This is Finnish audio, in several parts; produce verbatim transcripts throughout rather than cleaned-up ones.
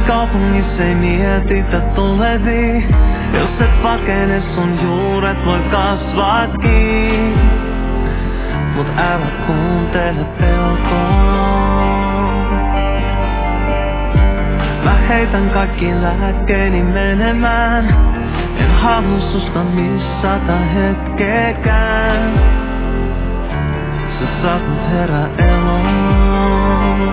kaupungissa ei mietitä tulevia. Jos et pakene, sun juuret voi kasvaakin. Mut älä kuuntele pelkoa. Mä heitän kaikki lääkkeeni menemään. En halua susta missata hetkeäkään. Sä saat mut herää eloon.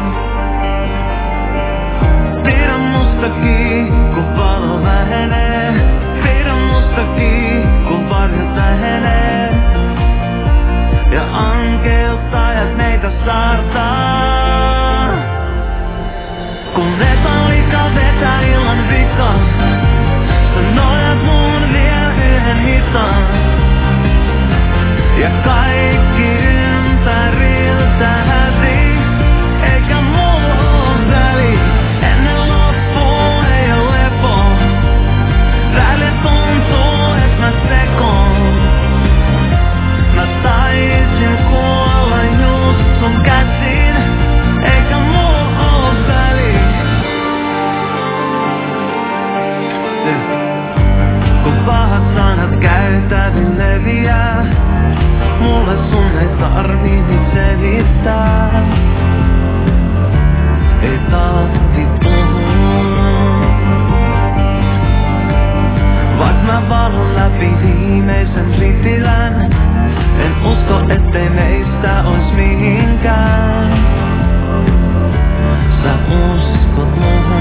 Pidä musta kiinni, kun valo vähenee. Pidä musta kiinni, kun varjot lähenee. Ja ankeuttajat meitä saartaa. Kun metallika vetää ilman vikaa, sä nojat mun vielä yhden hitaan. Ja kaikki ympäriltä hävii, eikä mulla oo väliä. Ennen loppuu ei oo lepo. Välillä tuntuu, et mä sekoon. Mä taisin kuolla just sun käsiin, eikä mulla oo väliä. Kun pahat sanat käytävin leviää, mulle sun ei tarvii niit selittää. Ei tarvi puhua. Vaik mä valon läpi viimeisen lintilän, en usko ettei meistä ois mihinkään. Sä uskot muhun.